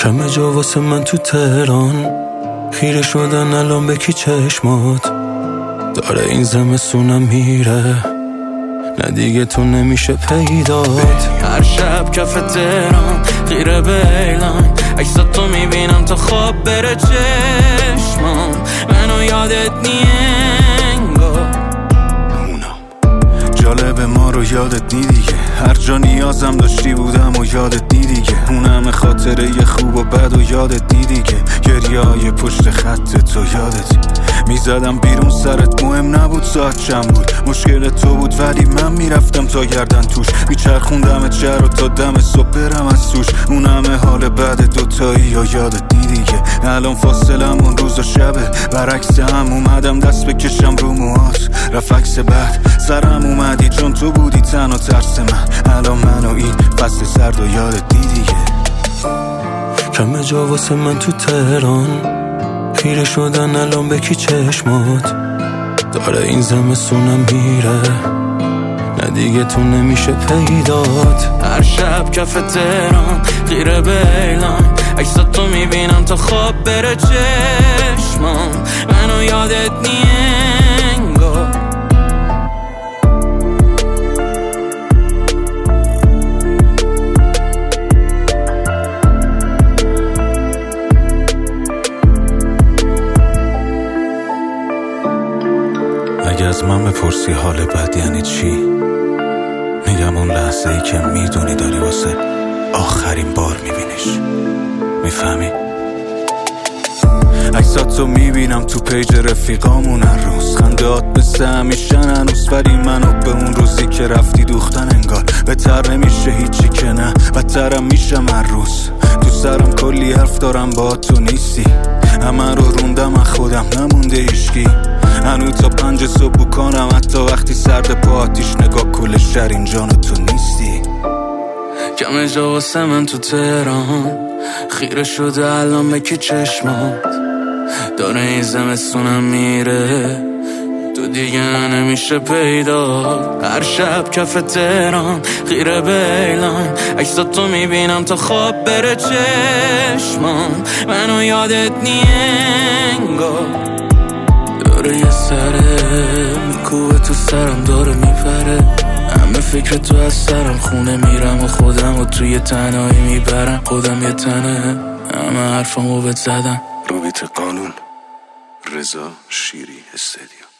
کم جا واسه من تو تهران، خیره شدن الان به کی چشمات، داره این زمستونم میره، نه دیگه تو نمیشه پیدات. هر شب کف تهران خیره به اعلان، عکسات تو میبینم تا خواب بره چشمام، منو یادت جالبه ما رو یادت نی دیگه، هر جا نیازم داشتی بودم و یادت نی دیگه، اون همه خاطره ی خوب و بد و یادت نی دیگه، گریه‌های پشت خط تو یادتی، میزدم بیرون سرت مهم نبود ساعت چند بود، مشکل تو بود ولی من میرفتم تا گردن توش، میچرخوندم چه رو تا دم صبح برم از توش، اون همه حال بعد دوتایی و یادت نی دیگه، الان فاصلم اون روز و شبه، برعکس هم اومدم دست بکشم رو موهات، رفت عکس بعد سرم اومدی چون تو بودی تنها ترس من، الان من و این فصل سرد و یادت نی دیگه. کم جا واسه من تو تهران، خیره شدن الان به کی چشمات، داره این زمستونم میره، نه دیگه تو نمیشه پیدات. هر شب کف تهران خیره به اعلان، عکسات تو میبینم تا خواب بره چشمام، منو یادت انگار. اگه از من بپرسی حال بد یعنی چی، میگم اون لحظه ای که میدونی داری واسه آخرین بار میبینیش. میفهمی؟ عکساتو میبینم تو پیج رفیقامون هر روز، خندهات مثل همیشن هنوز، ولی منو به اون روزی که رفتی دوختن انگار، بهتر نمیشه هیچی که نه، بدترم میشم هر روز، تو سرم کلی حرف دارم با تو نیستی، همه رو روندم از خودم نمونده هیچکی، هنو تا 5 صبح کنم حتی وقتی سرد پا آتیش، نگاه کل شهر اینجا تو نیستی. کم جا واسه من تو تهران، خیره شده الان به کی چشمات، داره این زمستونم میره، تو دیگه نمیشه پیدا. هر شب کف تهران خیره به اعلان، عکسات تو میبینم تا خواب بره چشمام، منو یادت انگار. داره یه سره میکوبه تو سرم، داره میپره، همه فکر تو از سرم، خونه میرم و خودم و توی تنهایی میبرم، خودم یه تنه، همه حرفامو بهت زدم. رویت قانون، رضا شیری استدیو.